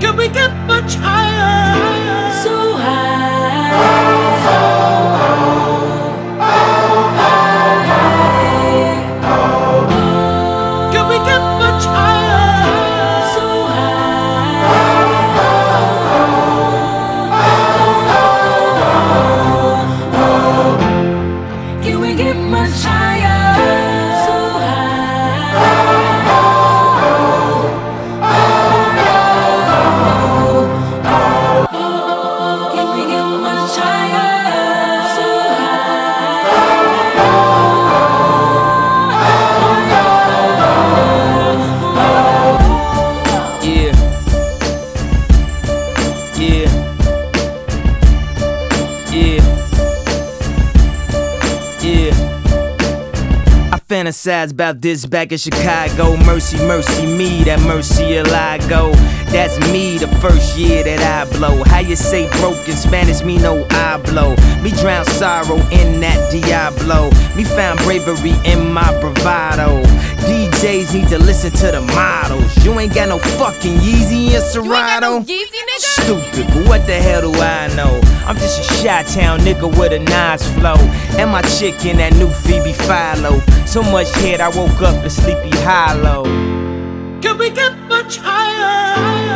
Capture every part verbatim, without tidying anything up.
Can we get much higher? So high, so high. Can we get much higher? So high, can we get much higher? So fantasize about this back in Chicago. Mercy, mercy me, that mercy I go. That's me the first year that I blow. How you say broke in Spanish, me no I blow. Me drown sorrow in that Diablo. Me found bravery in my bravado. D Js need to listen to the models. You ain't got no fucking Yeezy and Serato. You ain't got no Yeezy, nigga? Stupid, but what the hell do I know? I'm just a Chi-Town nigga with a nice flow. And my chick in that new Phoebe Philo. So much head I woke up in Sleepy Hollow. Can we get much higher?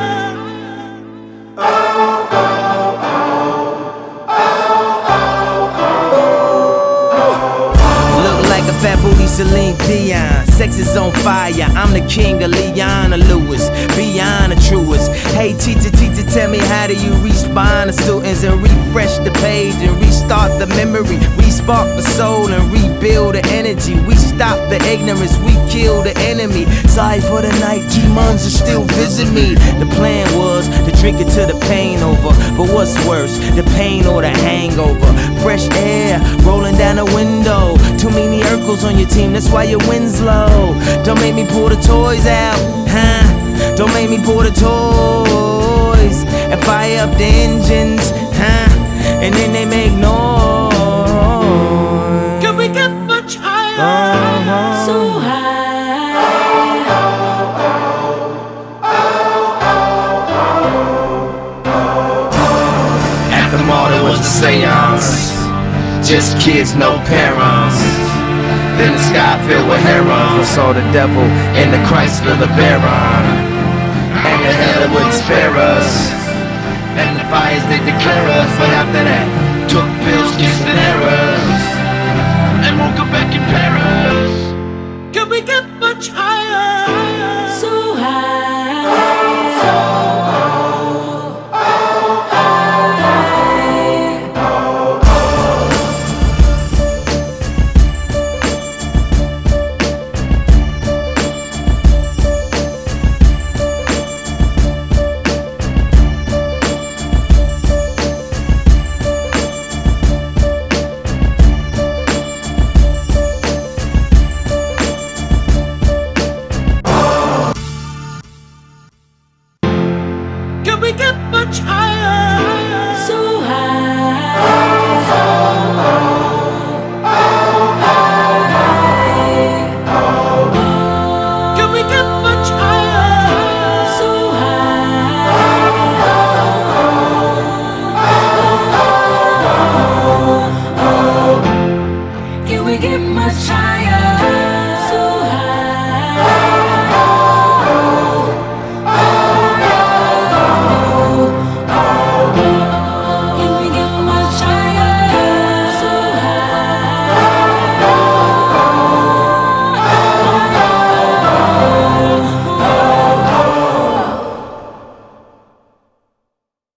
Look like a fat booty Celine Dion. Sex is on fire, I'm the king of Leona Lewis, beyond the truest. Hey teacher, teacher, tell me how do you respond to students and refresh the page and restart the memory, respark the soul and rebuild the energy. We stop the ignorance, we kill the enemy. Sorry for the night, demons are still visit me. The plan was to drink it till the pain over, but what's worse, the pain or the hangover? Fresh air rolling down the window. Too many Urkels on your team, that's why your win's low. Don't make me pull the toys out, huh? Don't make me pull the toys and fire up the engines, huh? And then they make noise. Can we get much higher? Uh-huh. so high. At the mall there was a seance, just kids, no parents. Then the sky filled with herons. I saw the devil in the Chrysler LeBaron, and the hell wouldn't spare us, and the fires they declare us. But after that, took pills, kissed and errors, and woke up back in Paris. Can we get much higher? So high, so Can we get much higher?